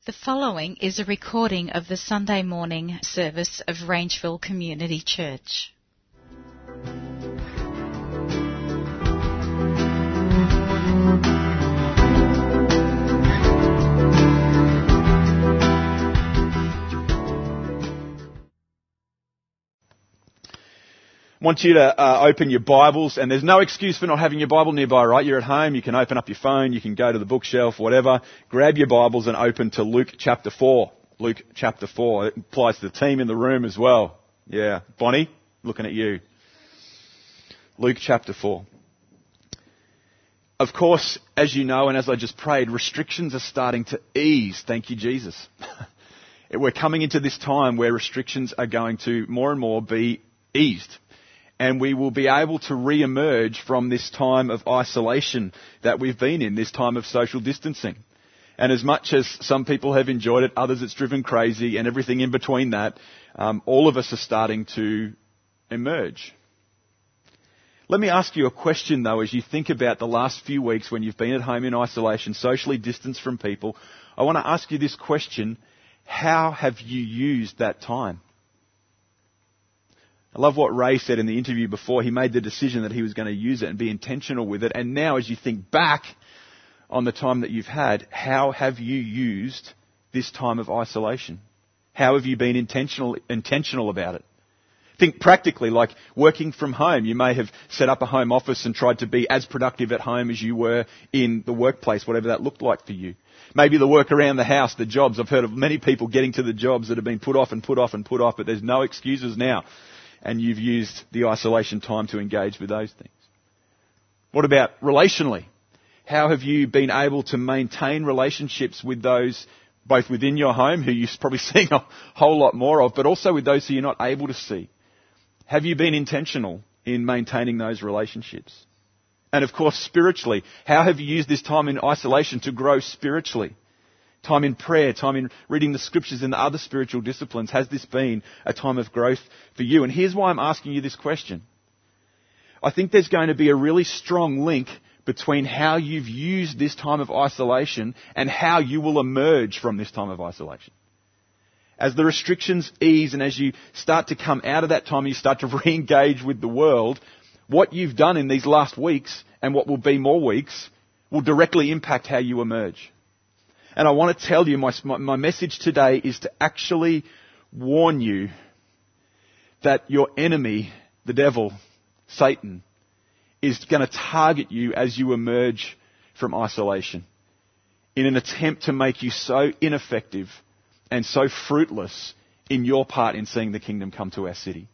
The following is a recording of the Sunday morning service of Rangeville Community Church. I want you to open your Bibles, and there's no excuse for not having your Bible nearby, right? You're at home, you can open up your phone, you can go to the bookshelf, whatever. Grab your Bibles and open to Luke chapter 4. Luke chapter 4. It applies to the team in the room as well. Yeah. Bonnie, looking at you. Luke chapter 4. Of course, as you know, and as I just prayed, restrictions are starting to ease. Thank you, Jesus. We're coming into this time where restrictions are going to more and more be eased. And we will be able to re-emerge from this time of isolation that we've been in, this time of social distancing. And as much as some people have enjoyed it, others it's driven crazy, and everything in between that, all of us are starting to emerge. Let me ask you a question, though, as you think about the last few weeks when you've been at home in isolation, socially distanced from people. I want to ask you this question: how have you used that time? I love what Ray said in the interview before. He made the decision that he was going to use it and be intentional with it. And now, as you think back on the time that you've had, how have you used this time of isolation? How have you been intentional about it? Think practically, like working from home. You may have set up a home office and tried to be as productive at home as you were in the workplace, whatever that looked like for you. Maybe the work around the house, the jobs. I've heard of many people getting to the jobs that have been put off, but there's no excuses now. And you've used the isolation time to engage with those things. What about relationally? How have you been able to maintain relationships with those both within your home, who you're probably seeing a whole lot more of, but also with those who you're not able to see? Have you been intentional in maintaining those relationships? And of course, spiritually, how have you used this time in isolation to grow spiritually? Time in prayer, time in reading the scriptures and the other spiritual disciplines. Has this been a time of growth for you? And here's why I'm asking you this question. I think there's going to be a really strong link between how you've used this time of isolation and how you will emerge from this time of isolation. As the restrictions ease and as you start to come out of that time, you start to re-engage with the world, what you've done in these last weeks and what will be more weeks will directly impact how you emerge. And I want to tell you, my message today is to actually warn you that your enemy, the devil, Satan, is going to target you as you emerge from isolation in an attempt to make you so ineffective and so fruitless in your part in seeing the kingdom come to our city.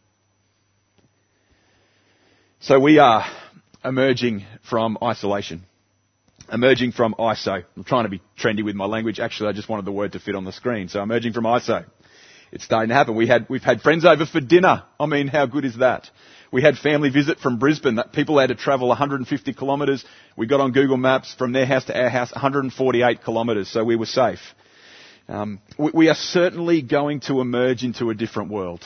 So we are emerging from isolation. Emerging from ISO. I'm trying to be trendy with my language. Actually, I just wanted the word to fit on the screen. So emerging from ISO. It's starting to happen. We've had friends over for dinner. I mean, how good is that? We had family visit from Brisbane. People had to travel 150 kilometres. We got on Google Maps from their house to our house, 148 kilometres. So we were safe. We are certainly going to emerge into a different world.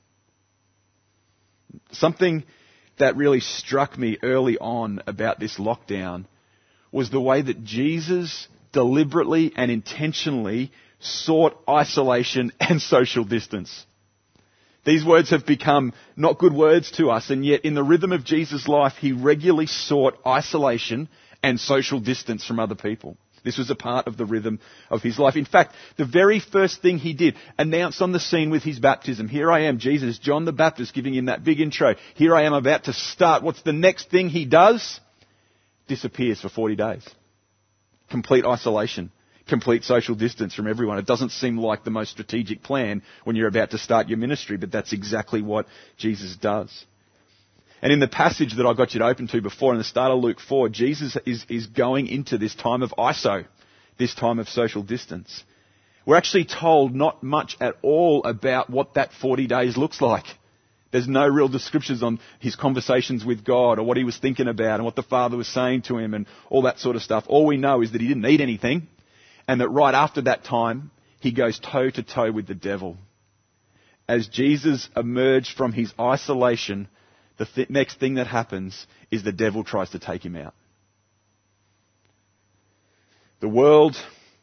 Something that really struck me early on about this lockdown was the way that Jesus deliberately and intentionally sought isolation and social distance. These words have become not good words to us, and yet in the rhythm of Jesus' life, he regularly sought isolation and social distance from other people. This was a part of the rhythm of his life. In fact, the very first thing he did, announced on the scene with his baptism, here I am, Jesus, John the Baptist, giving him that big intro. Here I am about to start. What's the next thing he does? Disappears for 40 days. Complete isolation. Complete social distance from everyone. It doesn't seem like the most strategic plan when you're about to start your ministry, but that's exactly what Jesus does. And in the passage that I got you to open to before, in the start of Luke 4, Jesus is going into this time of ISO, this time of social distance. We're actually told not much at all about what that 40 days looks like. There's no real descriptions on his conversations with God or what he was thinking about and what the Father was saying to him and all that sort of stuff. All we know is that he didn't eat anything and that right after that time, he goes toe to toe with the devil. As Jesus emerged from his isolation, the next thing that happens is the devil tries to take him out. The world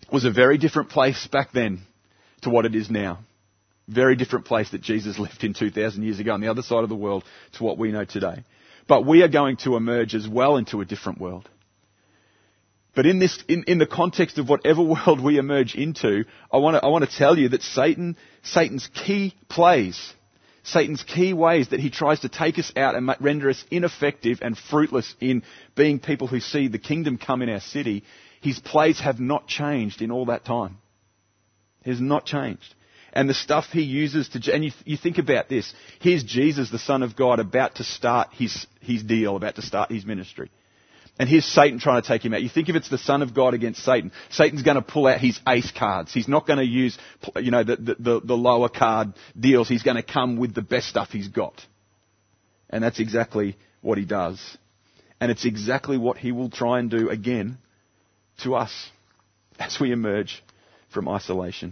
was a very different place back then to what it is now. Very different place that Jesus lived in 2,000 years ago on the other side of the world to what we know today. But we are going to emerge as well into a different world. But in the context of whatever world we emerge into, I want to tell you that Satan's key plays, Satan's key ways that he tries to take us out and render us ineffective and fruitless in being people who see the kingdom come in our city, his plays have not changed in all that time. It has not changed. And the stuff he uses to... And you think about this. Here's Jesus, the Son of God, about to start his deal, about to start his ministry. And here's Satan trying to take him out. You think if it's the Son of God against Satan, Satan's going to pull out his ace cards. He's not going to use, the lower card deals. He's going to come with the best stuff he's got. And that's exactly what he does. And it's exactly what he will try and do again to us as we emerge from isolation.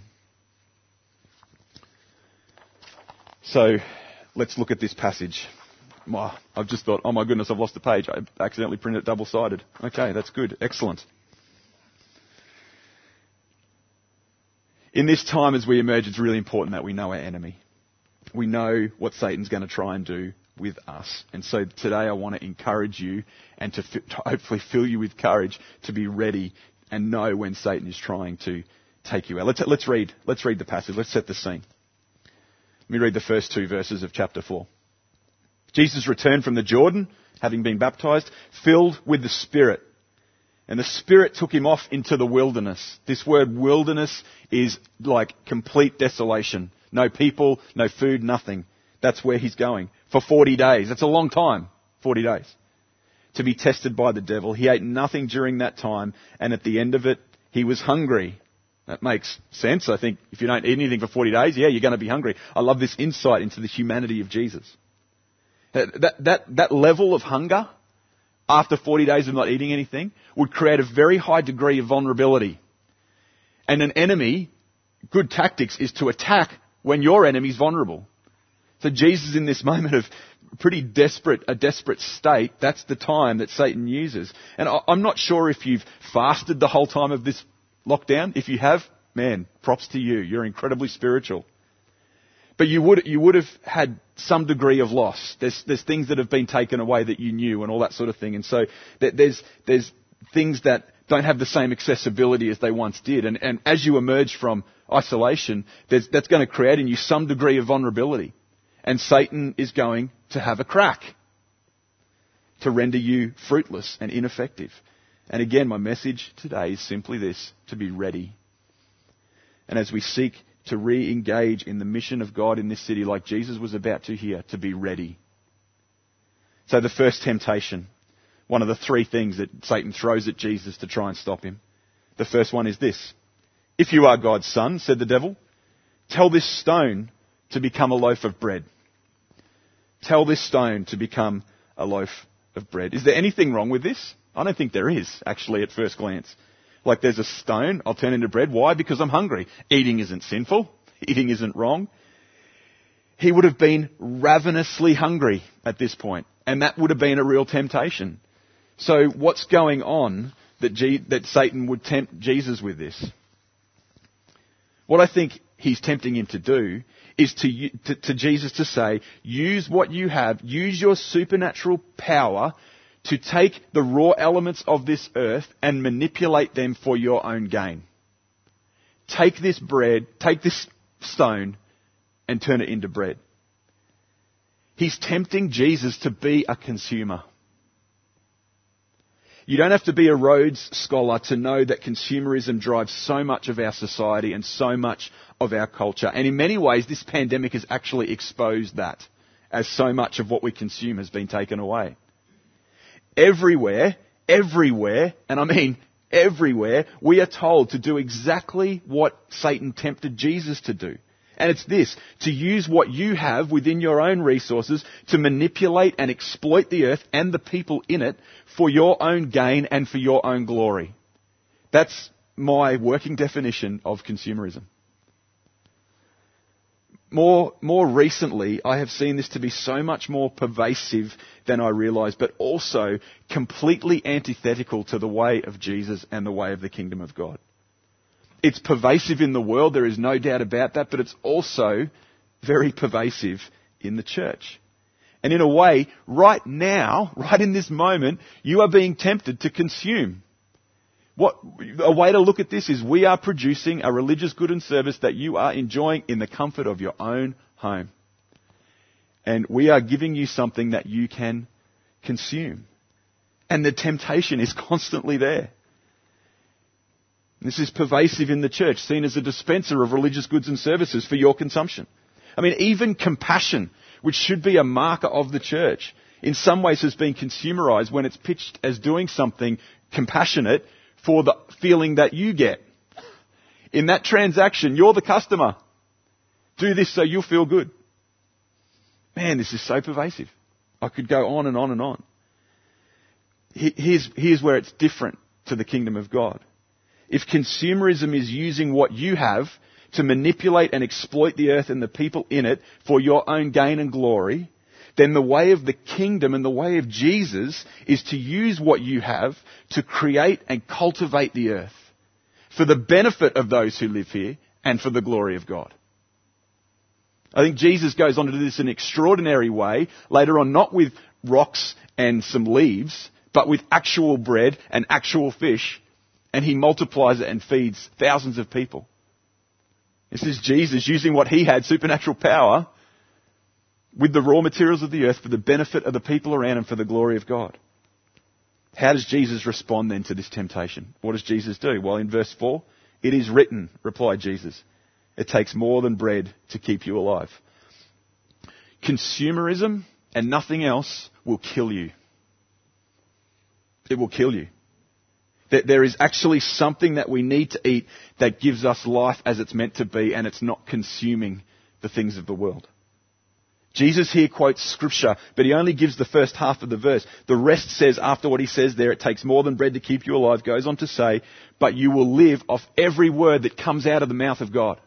So, let's look at this passage. I've just thought, oh my goodness, I've lost the page. I accidentally printed it double-sided. Okay, that's good. Excellent. In this time as we emerge, it's really important that we know our enemy. We know what Satan's going to try and do with us. And so today I want to encourage you and to hopefully fill you with courage to be ready and know when Satan is trying to take you out. Let's read the passage. Let's set the scene. Let me read the first 2 verses of chapter 4. Jesus returned from the Jordan, having been baptized, filled with the Spirit. And the Spirit took him off into the wilderness. This word wilderness is like complete desolation. No people, no food, nothing. That's where he's going. For 40 days. That's a long time. 40 days. To be tested by the devil. He ate nothing during that time. And at the end of it, he was hungry. That makes sense. I think if you don't eat anything for 40 days, yeah, you're going to be hungry. I love this insight into the humanity of Jesus. That level of hunger after 40 days of not eating anything would create a very high degree of vulnerability. And an enemy, good tactics is to attack when your enemy's vulnerable. So Jesus, in this moment of a desperate state, that's the time that Satan uses. And I'm not sure if you've fasted the whole time of this lockdown. If you have, man, props to you. You're incredibly spiritual. But you would have had some degree of loss. There's things that have been taken away that you knew and all that sort of thing. And so there's things that don't have the same accessibility as they once did. And as you emerge from isolation, that's going to create in you some degree of vulnerability. And Satan is going to have a crack to render you fruitless and ineffective. And again, my message today is simply this: to be ready. And as we seek to re-engage in the mission of God in this city like Jesus was about to here, to be ready. So the first temptation, one of the 3 things that Satan throws at Jesus to try and stop him. The first one is this: if you are God's son, said the devil, tell this stone to become a loaf of bread. Tell this stone to become a loaf of bread. Is there anything wrong with this? I don't think there is, actually, at first glance. Like there's a stone, I'll turn into bread. Why? Because I'm hungry. Eating isn't sinful. Eating isn't wrong. He would have been ravenously hungry at this point, and that would have been a real temptation. So what's going on that Satan would tempt Jesus with this? What I think he's tempting him to do is to Jesus to say, use what you have, use your supernatural power to take the raw elements of this earth and manipulate them for your own gain. Take this bread, take this stone, and turn it into bread. He's tempting Jesus to be a consumer. You don't have to be a Rhodes Scholar to know that consumerism drives so much of our society and so much of our culture. And in many ways, this pandemic has actually exposed that, as so much of what we consume has been taken away. Everywhere, and I mean everywhere, we are told to do exactly what Satan tempted Jesus to do. And it's this: to use what you have within your own resources to manipulate and exploit the earth and the people in it for your own gain and for your own glory. That's my working definition of consumerism. More recently, I have seen this to be so much more pervasive than I realised, but also completely antithetical to the way of Jesus and the way of the kingdom of God. It's pervasive in the world, there is no doubt about that, but it's also very pervasive in the church. And in a way, right now, right in this moment, you are being tempted to consume. A way to look at this is we are producing a religious good and service that you are enjoying in the comfort of your own home. And we are giving you something that you can consume. And the temptation is constantly there. This is pervasive in the church, seen as a dispenser of religious goods and services for your consumption. I mean, even compassion, which should be a marker of the church, in some ways has been consumerized when it's pitched as doing something compassionate for the feeling that you get. In that transaction, you're the customer. Do this so you'll feel good. Man, this is so pervasive. I could go on and on and on. Here's where it's different to the kingdom of God. If consumerism is using what you have to manipulate and exploit the earth and the people in it for your own gain and glory, then the way of the kingdom and the way of Jesus is to use what you have to create and cultivate the earth for the benefit of those who live here and for the glory of God. I think Jesus goes on to do this in an extraordinary way later on, not with rocks and some leaves, but with actual bread and actual fish, and he multiplies it and feeds thousands of people. This is Jesus using what he had, supernatural power, with the raw materials of the earth for the benefit of the people around and for the glory of God. How does Jesus respond then to this temptation? What does Jesus do? Well, in verse 4, "It is written," replied Jesus, "it takes more than bread to keep you alive." Consumerism and nothing else will kill you. It will kill you. That there is actually something that we need to eat that gives us life as it's meant to be, and it's not consuming the things of the world. Jesus here quotes scripture, but he only gives the first half of the verse. The rest says, after what he says there, it takes more than bread to keep you alive, goes on to say, but you will live off every word that comes out of the mouth of God.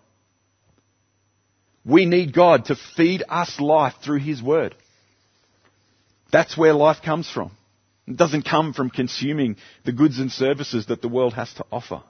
We need God to feed us life through his word. That's where life comes from. It doesn't come from consuming the goods and services that the world has to offer.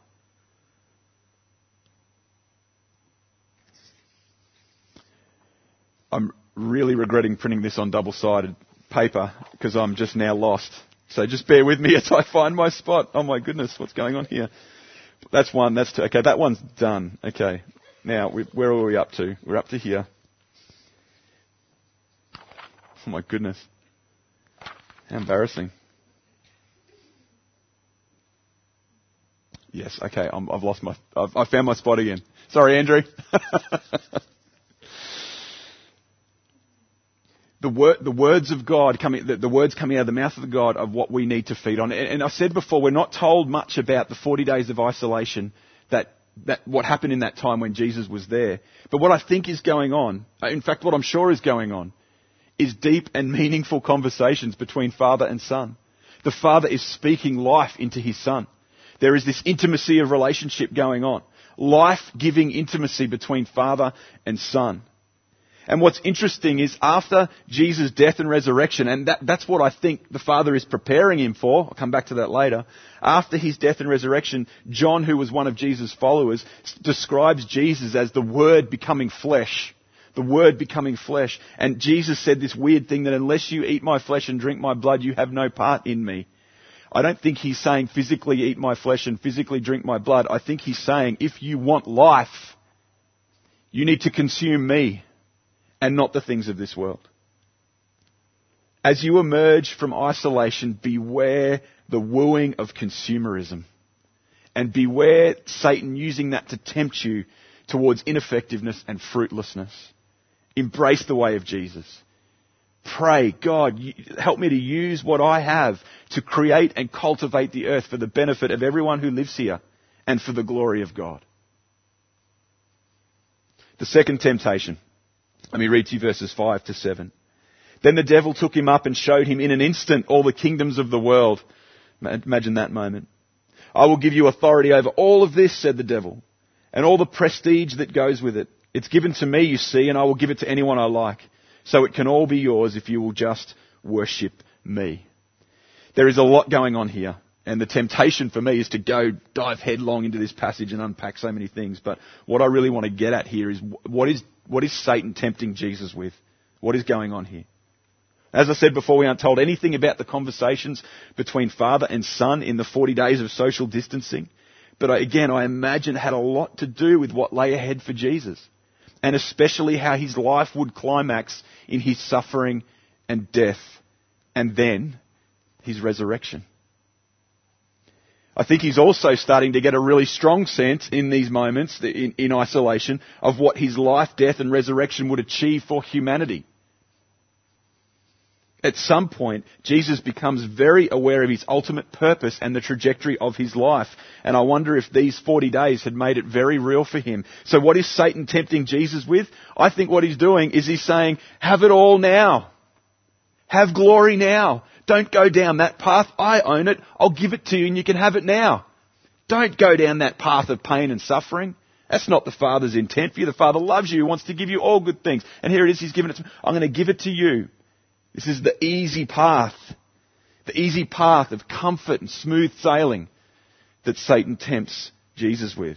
I'm really regretting printing this on double-sided paper because I'm just now lost. So just bear with me as I find my spot. Oh my goodness, what's going on here? That's one, that's two. Okay, that one's done. Okay, now where are we up to? We're up to here. Oh my goodness. How embarrassing. Yes, okay, I've found my spot again. Sorry, Andrew. The words of God the words coming out of the mouth of God of what we need to feed on. And I said before, we're not told much about the 40 days of isolation that what happened in that time when Jesus was there. But what I think is going on, in fact, what I'm sure is going on, is deep and meaningful conversations between Father and Son. The Father is speaking life into his Son. There is this intimacy of relationship going on. Life-giving intimacy between Father and Son. And what's interesting is after Jesus' death and resurrection, and that's what I think the Father is preparing him for, I'll come back to that later, after his death and resurrection, John, who was one of Jesus' followers, describes Jesus as the Word becoming flesh. The Word becoming flesh. And Jesus said this weird thing that unless you eat my flesh and drink my blood, you have no part in me. I don't think he's saying physically eat my flesh and physically drink my blood. I think he's saying if you want life, you need to consume me and not the things of this world. As you emerge from isolation, beware the wooing of consumerism. And beware Satan using that to tempt you towards ineffectiveness and fruitlessness. Embrace the way of Jesus. Pray, God, help me to use what I have to create and cultivate the earth for the benefit of everyone who lives here and for the glory of God. The second temptation. Let me read to you verses 5 to 7. Then the devil took him up and showed him in an instant all the kingdoms of the world. Imagine that moment. I will give you authority over all of this, said the devil, and all the prestige that goes with it. It's given to me, you see, and I will give it to anyone I like. So it can all be yours if you will just worship me. There is a lot going on here. And the temptation for me is to go dive headlong into this passage and unpack so many things. But what I really want to get at here is what is Satan tempting Jesus with? What is going on here? As I said before, we aren't told anything about the conversations between father and son in the 40 days of social distancing. But I imagine it had a lot to do with what lay ahead for Jesus. And especially how his life would climax in his suffering and death. And then his resurrection. I think he's also starting to get a really strong sense in these moments, in isolation, of what his life, death and resurrection would achieve for humanity. At some point, Jesus becomes very aware of his ultimate purpose and the trajectory of his life. And I wonder if these 40 days had made it very real for him. So what is Satan tempting Jesus with? I think what he's doing is he's saying, have it all now. Have glory now. Don't go down that path. I own it. I'll give it to you and you can have it now. Don't go down that path of pain and suffering. That's not the Father's intent for you. The Father loves you. He wants to give you all good things. And here it is. He's given it to me. I'm going to give it to you. This is the easy path. The easy path of comfort and smooth sailing that Satan tempts Jesus with.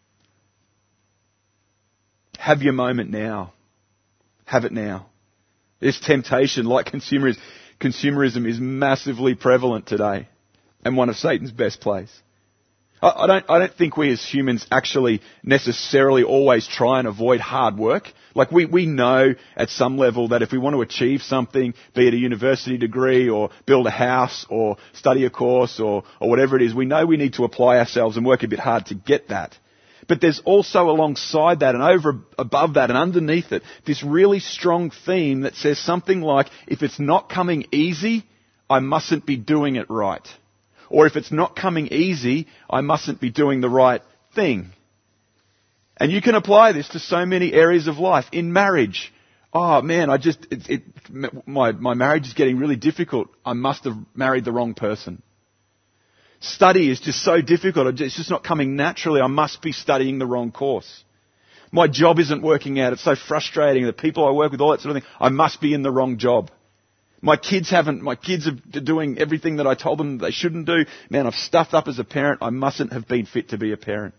Have your moment now. Have it now. This temptation, like consumerism is massively prevalent today and one of Satan's best plays. I don't think we as humans actually necessarily always try and avoid hard work. Like we know at some level that if we want to achieve something, be it a university degree or build a house or study a course or whatever it is, we know we need to apply ourselves and work a bit hard to get that. But there's also alongside that and above that and underneath it, this really strong theme that says something like, if it's not coming easy, I mustn't be doing it right. Or if it's not coming easy, I mustn't be doing the right thing. And you can apply this to so many areas of life. In marriage, oh man, my marriage is getting really difficult. I must have married the wrong person. Study is just so difficult. It's just not coming naturally. I must be studying the wrong course. My job isn't working out. It's so frustrating. The people I work with, all that sort of thing. I must be in the wrong job. My kids are doing everything that I told them they shouldn't do. Man, I've stuffed up as a parent. I mustn't have been fit to be a parent.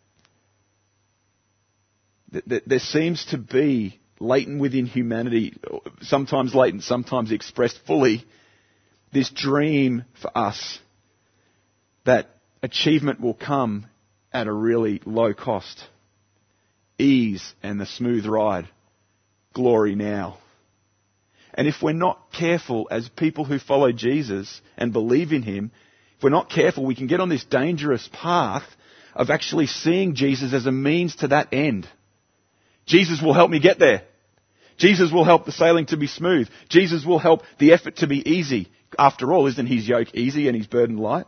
There seems to be latent within humanity, sometimes latent, sometimes expressed fully, this dream for us that achievement will come at a really low cost. Ease and the smooth ride. Glory now. And if we're not careful as people who follow Jesus and believe in him, if we're not careful, we can get on this dangerous path of actually seeing Jesus as a means to that end. Jesus will help me get there. Jesus will help the sailing to be smooth. Jesus will help the effort to be easy. After all, isn't his yoke easy and his burden light?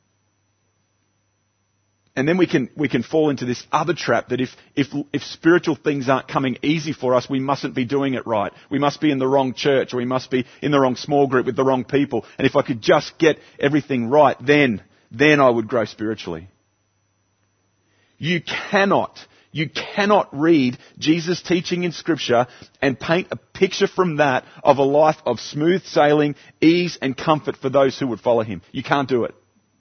And then we can fall into this other trap that if spiritual things aren't coming easy for us, we mustn't be doing it right. We must be in the wrong church, or we must be in the wrong small group with the wrong people. And if I could just get everything right, then I would grow spiritually. You cannot read Jesus' teaching in Scripture and paint a picture from that of a life of smooth sailing, ease and comfort for those who would follow him. You can't do it.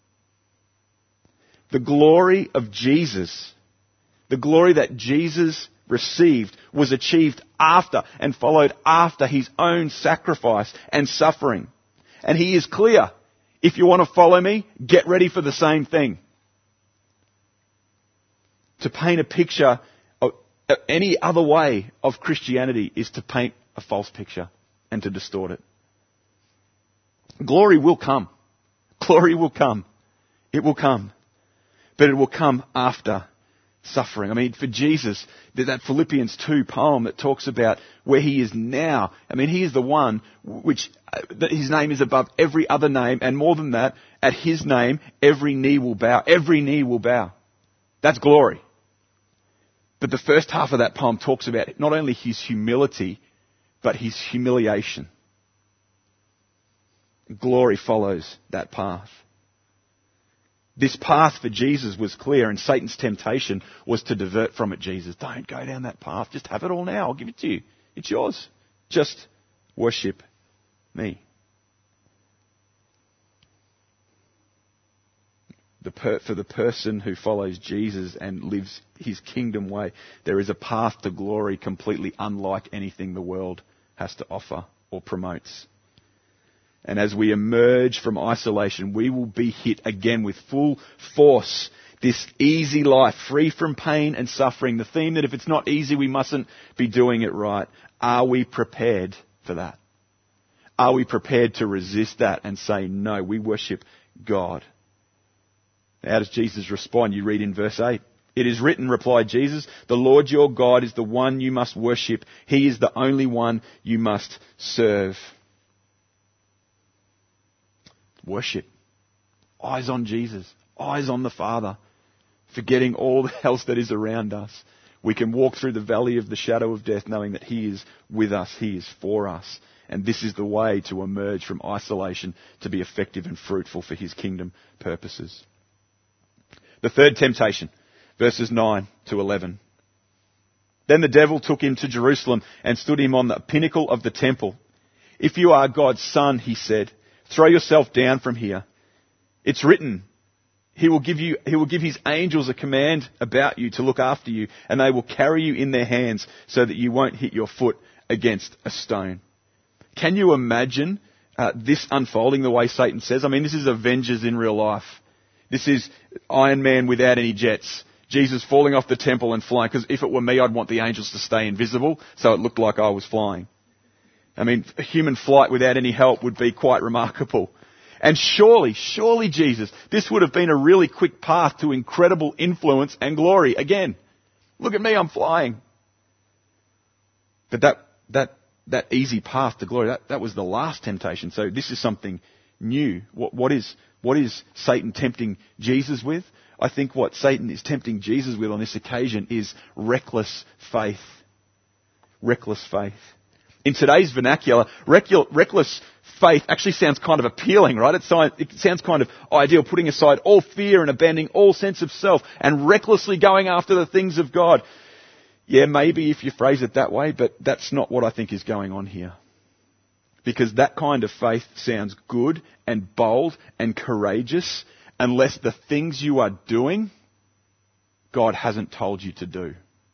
The glory of Jesus, the glory that Jesus received, was achieved after and followed after his own sacrifice and suffering. And he is clear. If you want to follow me, get ready for the same thing. To paint a picture of any other way of Christianity is to paint a false picture and to distort it. Glory will come. Glory will come. It will come. But it will come after suffering. I mean, for Jesus, that Philippians 2 poem that talks about where he is now. I mean, he is the one that his name is above every other name. And more than that, at his name, every knee will bow. Every knee will bow. That's glory. But the first half of that poem talks about not only his humility, but his humiliation. Glory follows that path. This path for Jesus was clear, and Satan's temptation was to divert from it. Jesus, don't go down that path. Just have it all now. I'll give it to you. It's yours. Just worship me. For the person who follows Jesus and lives his kingdom way, there is a path to glory completely unlike anything the world has to offer or promotes. And as we emerge from isolation, we will be hit again with full force. This easy life, free from pain and suffering. The theme that if it's not easy, we mustn't be doing it right. Are we prepared for that? Are we prepared to resist that and say, no, we worship God? How does Jesus respond? You read in verse 8. It is written, replied Jesus, the Lord your God is the one you must worship. He is the only one you must serve. Worship. Eyes on Jesus. Eyes on the Father. Forgetting all else that is around us. We can walk through the valley of the shadow of death knowing that He is with us. He is for us. And this is the way to emerge from isolation to be effective and fruitful for His kingdom purposes. The third temptation, verses 9 to 11. Then the devil took him to Jerusalem and stood him on the pinnacle of the temple. If you are God's son, he said, throw yourself down from here. It's written, He will give His angels a command about you to look after you, and they will carry you in their hands so that you won't hit your foot against a stone. Can you imagine this unfolding the way Satan says? I mean, this is Avengers in real life. This is Iron Man without any jets. Jesus falling off the temple and flying. Because if it were me, I'd want the angels to stay invisible so it looked like I was flying. I mean, a human flight without any help would be quite remarkable. And surely Jesus, this would have been a really quick path to incredible influence and glory. Again, look at me, I'm flying. But that easy path to glory, that was the last temptation. So this is something new. What is Satan tempting Jesus with? I think what Satan is tempting Jesus with on this occasion is reckless faith. Reckless faith. In today's vernacular, reckless faith actually sounds kind of appealing, right? It sounds kind of ideal, putting aside all fear and abandoning all sense of self and recklessly going after the things of God. Yeah, maybe if you phrase it that way, but that's not what I think is going on here. Because that kind of faith sounds good and bold and courageous unless the things you are doing, God hasn't told you to do.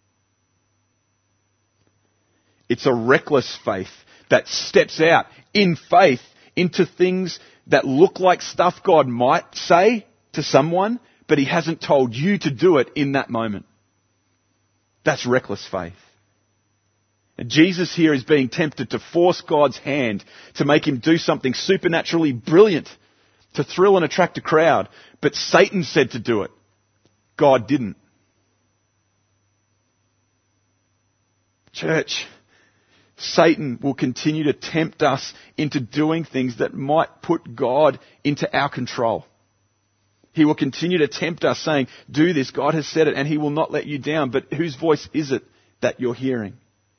It's a reckless faith that steps out in faith into things that look like stuff God might say to someone, but He hasn't told you to do it in that moment. That's reckless faith. And Jesus here is being tempted to force God's hand to make Him do something supernaturally brilliant, to thrill and attract a crowd. But Satan said to do it. God didn't. Church, Satan will continue to tempt us into doing things that might put God into our control. He will continue to tempt us saying, do this, God has said it, and He will not let you down. But whose voice is it that you're hearing?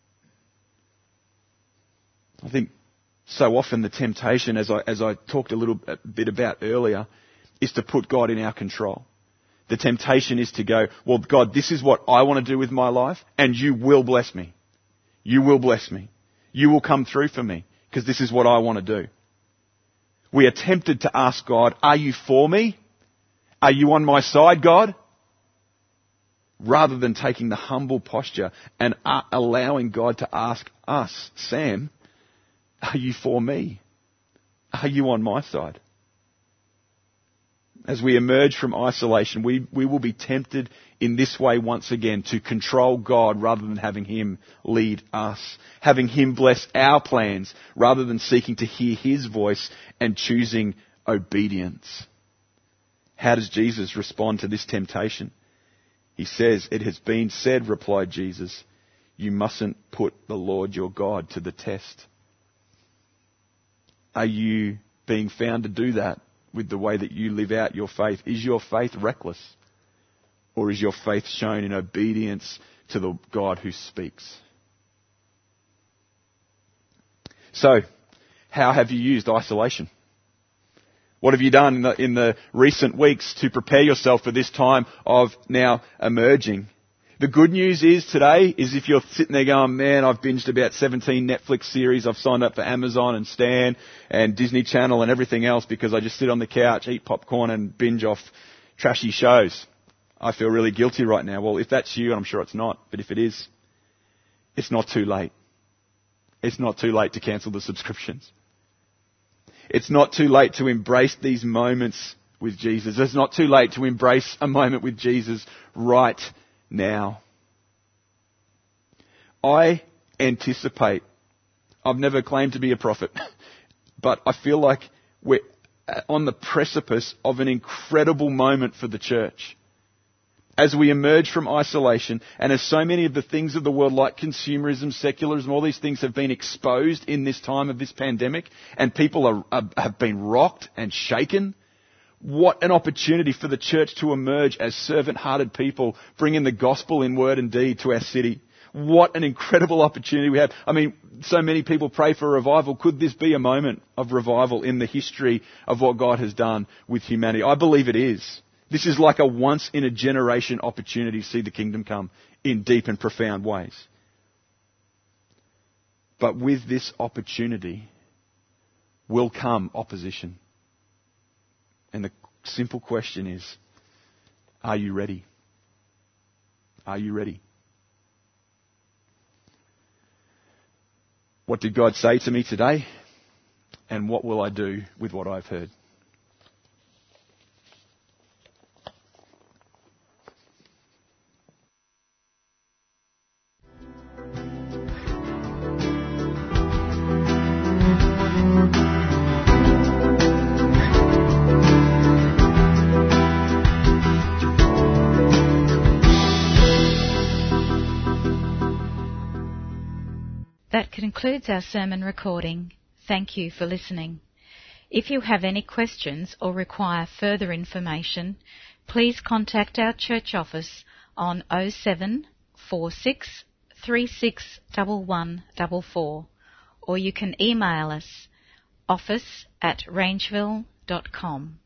I think so often the temptation, as I talked a little bit about earlier, is to put God in our control. The temptation is to go, well, God, this is what I want to do with my life, and you will bless me. You will bless me. You will come through for me, because this is what I want to do. We are tempted to ask God, are you for me? Are you on my side, God? Rather than taking the humble posture and allowing God to ask us, Sam, are you for me? Are you on my side? As we emerge from isolation, we will be tempted in this way once again to control God rather than having Him lead us. Having Him bless our plans rather than seeking to hear His voice and choosing obedience. How does Jesus respond to this temptation? He says, it has been said, replied Jesus, you mustn't put the Lord your God to the test. Are you being found to do that with the way that you live out your faith? Is your faith reckless? Or is your faith shown in obedience to the God who speaks? So, how have you used isolation? What have you done in the recent weeks to prepare yourself for this time of now emerging? The good news is today is if you're sitting there going, man, I've binged about 17 Netflix series. I've signed up for Amazon and Stan and Disney Channel and everything else because I just sit on the couch, eat popcorn and binge off, trashy shows. I feel really guilty right now. Well, if that's you, and I'm sure it's not, but if it is, it's not too late. It's not too late to cancel the subscriptions. It's not too late to embrace these moments with Jesus. It's not too late to embrace a moment with Jesus right now. I anticipate, I've never claimed to be a prophet, but I feel like we're on the precipice of an incredible moment for the church. As we emerge from isolation, and as so many of the things of the world like consumerism, secularism, all these things have been exposed in this time of this pandemic, and people have been rocked and shaken, what an opportunity for the church to emerge as servant-hearted people, bringing the gospel in word and deed to our city. What an incredible opportunity we have. I mean, so many people pray for revival. Could this be a moment of revival in the history of what God has done with humanity? I believe it is. This is like a once-in-a-generation opportunity to see the kingdom come in deep and profound ways. But with this opportunity will come opposition. And the simple question is, are you ready? Are you ready? What did God say to me today? And what will I do with what I've heard? That concludes our sermon recording. Thank you for listening. If you have any questions or require further information, please contact our church office on 07 46 36 1144, or you can email us office@rangeville.com.